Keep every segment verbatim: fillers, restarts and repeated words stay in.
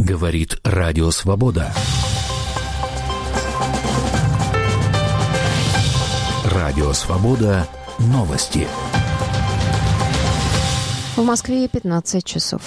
Говорит Радио Свобода. Радио Свобода. Новости. В Москве пятнадцать часов.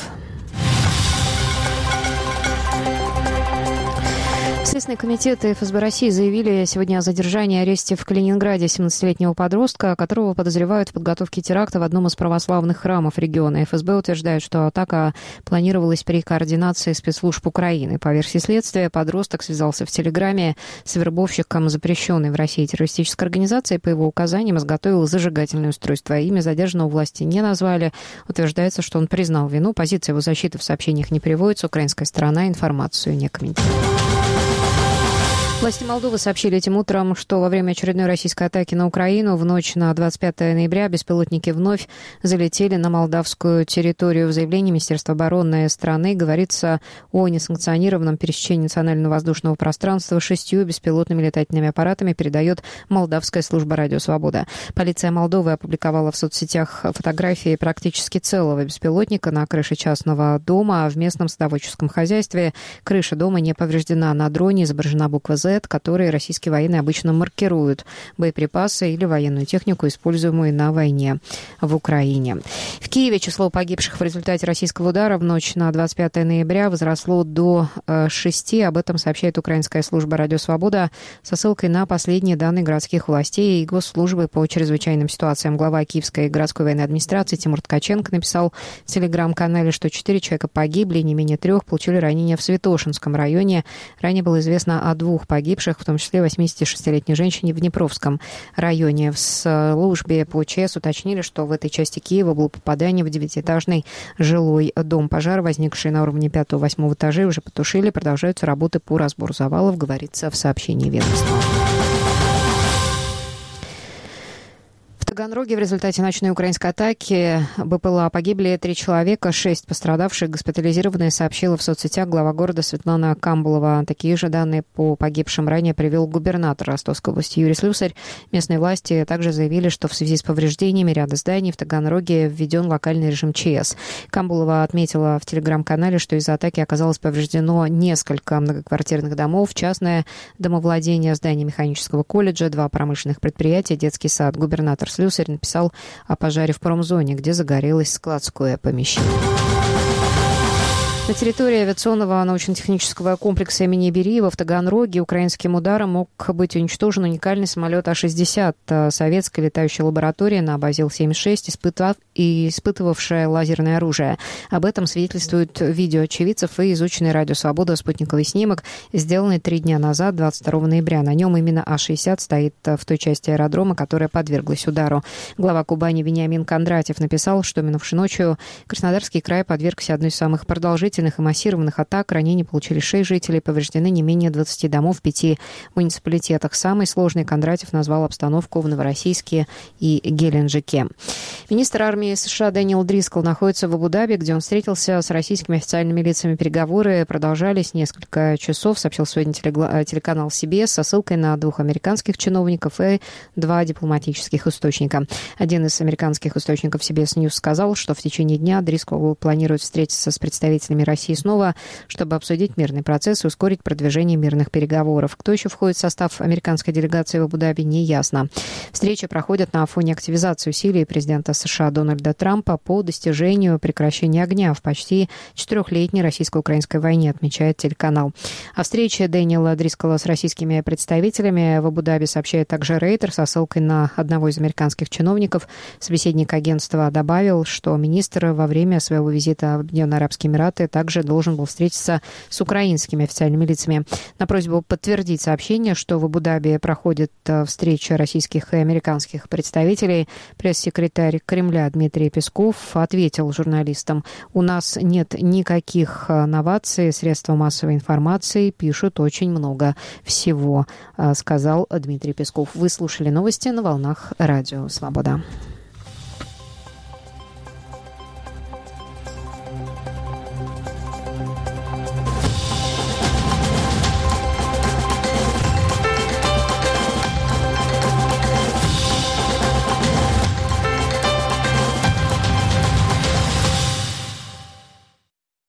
Следственный комитет и эф эс бэ России заявили сегодня о задержании и аресте в Калининграде семнадцатилетнего подростка, которого подозревают в подготовке теракта в одном из православных храмов региона. эф эс бэ утверждает, что атака планировалась при координации спецслужб Украины. По версии следствия, подросток связался в Телеграме с вербовщиком запрещенной в России террористической организации. По его указаниям изготовил зажигательное устройство. Имя задержанного власти не назвали. Утверждается, что он признал вину. Позиция его защиты в сообщениях не приводится. Украинская сторона информацию не комментирует. Власти Молдовы сообщили этим утром, что во время очередной российской атаки на Украину в ночь на двадцать пятое ноября беспилотники вновь залетели на молдавскую территорию. В заявлении Министерства обороны страны говорится о несанкционированном пересечении национального воздушного пространства шестью беспилотными летательными аппаратами, передает Молдавская служба «Радио Свобода». Полиция Молдовы опубликовала в соцсетях фотографии практически целого беспилотника на крыше частного дома в местном садоводческом хозяйстве. Крыша дома не повреждена. На дроне изображена буква «З», которые российские военные обычно маркируют боеприпасы или военную технику, используемую на войне в Украине. В Киеве число погибших в результате российского удара в ночь на двадцать пятое ноября возросло до шести. Об этом сообщает Украинская служба «Радио Свобода» со ссылкой на последние данные городских властей и госслужбы по чрезвычайным ситуациям. Глава Киевской городской военной администрации Тимур Ткаченко написал в телеграм-канале, что четыре человека погибли, не менее трех получили ранения в Святошинском районе. Ранее было известно о двух погибших, погибших, в том числе восьмидесятишестилетней женщине в Днепровском районе. В службе по ЧС уточнили, что в этой части Киева было попадание в девятиэтажный жилой дом. Пожар, возникший на уровне пятого-восьмого этажей, уже потушили. Продолжаются работы по разбору завалов, говорится в сообщении ведомства. В Таганроге в результате ночной украинской атаки БПЛА погибли три человека, шесть пострадавших госпитализированы, сообщила в соцсетях глава города Светлана Камбулова. Такие же данные по погибшим ранее привел губернатор Ростовской области Юрий Слюсарь. Местные власти также заявили, что в связи с повреждениями ряда зданий в Таганроге введен локальный режим ЧС. Камбулова отметила в телеграм-канале, что из-за атаки оказалось повреждено несколько многоквартирных домов, частное домовладение, здание механического колледжа, два промышленных предприятия, детский сад. Губернатор Слюсарь написал о пожаре в промзоне, где загорелось складское помещение. На территории авиационного научно-технического комплекса имени Бериева в Таганроге украинским ударом мог быть уничтожен уникальный самолет А шестьдесят. Советская летающая лаборатория на базе Ил семьдесят шесть, испытав... и испытывавшая лазерное оружие. Об этом свидетельствуют видео очевидцев и изученный «Радио Свобода» спутниковый снимок, сделанный три дня назад, двадцать второго ноября. На нем именно А шестьдесят стоит в той части аэродрома, которая подверглась удару. Глава Кубани Вениамин Кондратьев написал, что минувшей ночью Краснодарский край подвергся одной из самых продолжительных и массированных атак. Ранения получили шесть жителей, повреждены не менее двадцати домов в пяти муниципалитетах. Самой сложной Кондратьев назвал обстановку в Новороссийске и Геленджике. Министр армии США Дэниел Дрискл находится в Абу-Даби, где он встретился с российскими официальными лицами. Переговоры продолжались несколько часов, сообщил сегодня телеканал Си Би Эс со ссылкой на двух американских чиновников и два дипломатических источника. Один из американских источников Си Би Эс News сказал, что в течение дня Дрискл планирует встретиться с представителями России снова, чтобы обсудить мирный процесс и ускорить продвижение мирных переговоров. Кто еще входит в состав американской делегации в Абу-Даби, не ясно. Встречи проходят на фоне активизации усилий президента США Дональда Трампа по достижению прекращения огня в почти четырехлетней российско-украинской войне, отмечает телеканал. О встрече Дэниела Дрискла с российскими представителями в Абу-Даби сообщает также Рейтер со ссылкой на одного из американских чиновников. Собеседник агентства добавил, что министр во время своего визита в Объединенные Арабские Эмираты также должен был встретиться с украинскими официальными лицами. На просьбу подтвердить сообщение, что в Абу-Даби проходит встреча российских и американских представителей, пресс-секретарь Кремля Дмитрий Песков ответил журналистам: «У нас нет никаких новаций, средства массовой информации пишут очень много всего», сказал Дмитрий Песков. Вы слушали новости на волнах Радио Свобода.